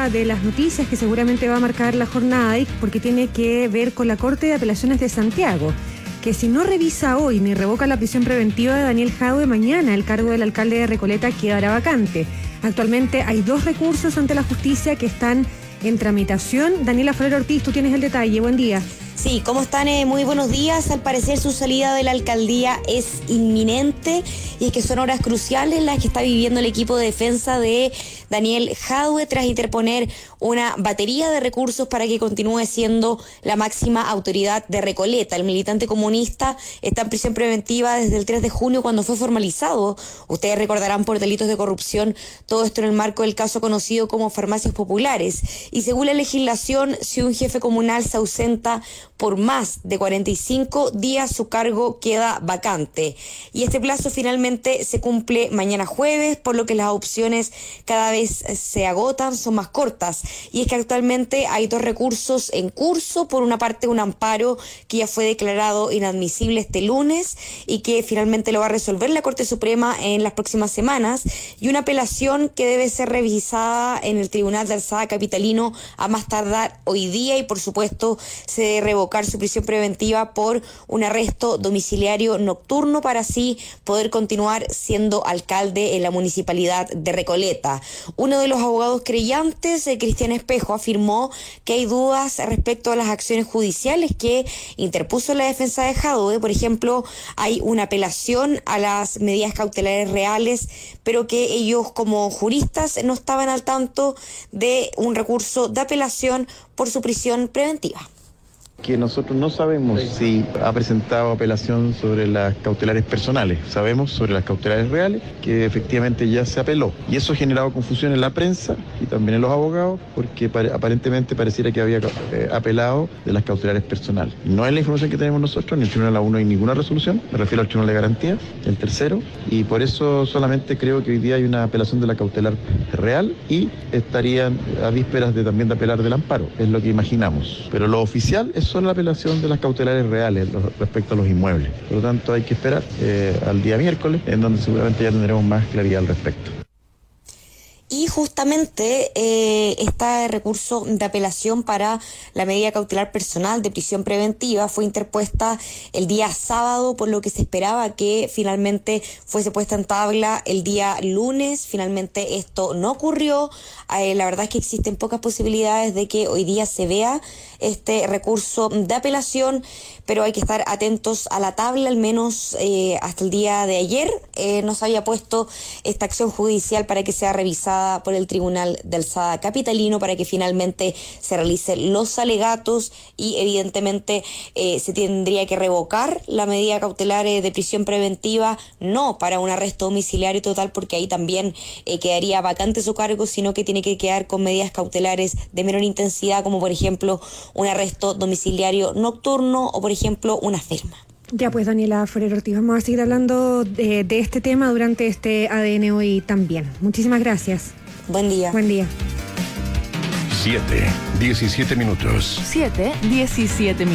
otra de las noticias que seguramente va a marcar la jornada, porque tiene que ver con la Corte de Apelaciones de Santiago, que si no revisa hoy ni revoca la prisión preventiva de Daniel Jadue, mañana el cargo del alcalde de Recoleta quedará vacante. Actualmente hay 2 recursos ante la justicia que están en tramitación. Daniela Ferrer Ortiz, tú tienes el detalle. Buen día. Sí, ¿cómo están? Muy buenos días. Al parecer su salida de la alcaldía es inminente y es que son horas cruciales las que está viviendo el equipo de defensa de Daniel Jadue tras interponer una batería de recursos para que continúe siendo la máxima autoridad de Recoleta. El militante comunista está en prisión preventiva desde el 3 de junio cuando fue formalizado. Ustedes recordarán por delitos de corrupción, todo esto en el marco del caso conocido como farmacias populares. Y según la legislación, si un jefe comunal se ausenta por más de 45 días, su cargo queda vacante. Y este plazo finalmente se cumple mañana jueves, por lo que las opciones cada vez se agotan, son más cortas. Y es que actualmente hay 2 recursos en curso. Por una parte, un amparo que ya fue declarado inadmisible este lunes y que finalmente lo va a resolver la Corte Suprema en las próximas semanas, y una apelación que debe ser revisada en el Tribunal de Alzada Capitalino a más tardar hoy día, y por supuesto se debe revocar su prisión preventiva por un arresto domiciliario nocturno para así poder continuar siendo alcalde en la municipalidad de Recoleta. Uno de los abogados creyentes, Cristian Espejo, afirmó que hay dudas respecto a las acciones judiciales que interpuso la defensa de Jadue. Por ejemplo, hay una apelación a las medidas cautelares reales, pero que ellos como juristas no estaban al tanto de un recurso de apelación por su prisión preventiva. Que nosotros no sabemos si ha presentado apelación sobre las cautelares personales. Sabemos sobre las cautelares reales que efectivamente ya se apeló. Y eso ha generado confusión en la prensa y también en los abogados, porque aparentemente pareciera que había apelado de las cautelares personales. No es la información que tenemos nosotros, en el Tribunal aún no hay ninguna resolución, me refiero al Tribunal de Garantía, el tercero, y por eso solamente creo que hoy día hay una apelación de la cautelar real y estarían a vísperas también de apelar del amparo, es lo que imaginamos. Pero lo oficial es solo la apelación de las cautelares reales respecto a los inmuebles. Por lo tanto, hay que esperar al día miércoles, en donde seguramente ya tendremos más claridad al respecto. Y justamente este recurso de apelación para la medida cautelar personal de prisión preventiva fue interpuesta el día sábado, por lo que se esperaba que finalmente fuese puesta en tabla el día lunes. Finalmente esto no ocurrió. La verdad es que existen pocas posibilidades de que hoy día se vea este recurso de apelación, pero hay que estar atentos a la tabla. Al menos hasta el día de ayer no se había puesto esta acción judicial para que sea revisada por el Tribunal de Alzada Capitalino, para que finalmente se realicen los alegatos y evidentemente se tendría que revocar la medida cautelar de prisión preventiva, no para un arresto domiciliario total, porque ahí también quedaría vacante su cargo, sino que tiene que quedar con medidas cautelares de menor intensidad, como por ejemplo un arresto domiciliario nocturno o por ejemplo una firma. Ya pues, Daniela Ferrer Ortiz, vamos a seguir hablando de este tema durante este ADN hoy también. Muchísimas gracias. Buen día. Buen día. 7:17 minutos. 7:17 minutos.